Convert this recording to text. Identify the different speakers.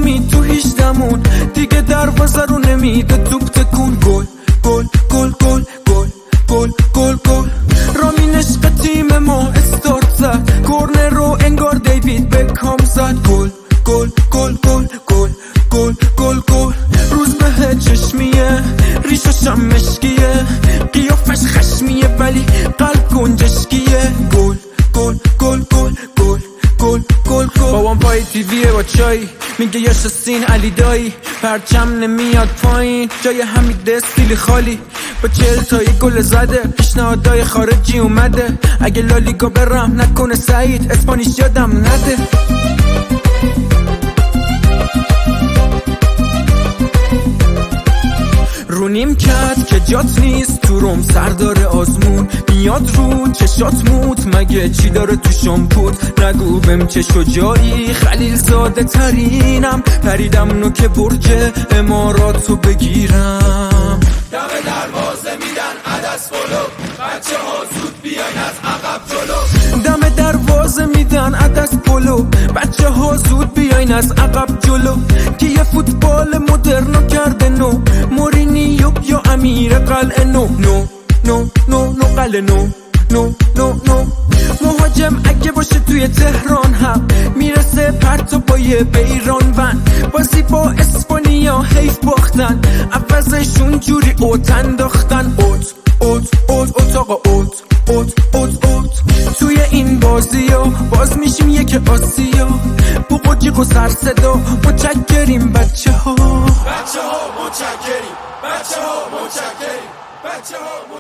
Speaker 1: امید تو 18مون دیگه دروازه رو نمیده توپ تکون. گل گل گل گل گل گل گل گل رامین عشق تیم ما استارت زد، کورنر رو انگار دیوید بکام زد. گل گل گل گل گل گل گل گل روز به چشمیه، ریشاشم مشکیه، قیافش خشمیه ولی قلب گنجشکیه. گل گل گل گل گل گل گل گل بابام پای تیویه با چای میگه یاش سین علی دایی، پرچم نمیاد پایین جای حمید استیلی خالی، با 40 تای گل زده پیشنهادای خارجی اومده، اگه لالیگا برم نکنه سعید اسپانیش یادم نده. رو نیم کت که جات نیست تو روم سردار آزمون، میاد رو چشات موت مگه چی داره تو شامپوت، نگو بهم چه شجاعی خلیل زاده ترینم، پریدم نوک برج اماراتو بگیرم.
Speaker 2: دم دروازه میدن عدس پلو، بچه ها زود بیاین از عقب جلو.
Speaker 1: دم دروازه میدن عدس پلو، بچه ها زود بیاین از عقب جلو، که یه فوتبال مدرنو کرده نو، مورینیو یا امیر قلعه نو. نو نو نو نو قلعه نو نو نو نو مهاجم اگه باشه توی تهران هم میرسه پرتو پای بیران ون، بازی با اسپانیا حیف باختن، عوضشون جوری اوت انداختن. اوت اوت اوت اوت آقا اوت اوت اوت اوت توی این بازیو باز میشیم یک آسیا، بوق و جیغ و سر صدا متشکریم بچه ها،
Speaker 2: بچه ها متشکریم، بچه ها متشکریم، بچه ها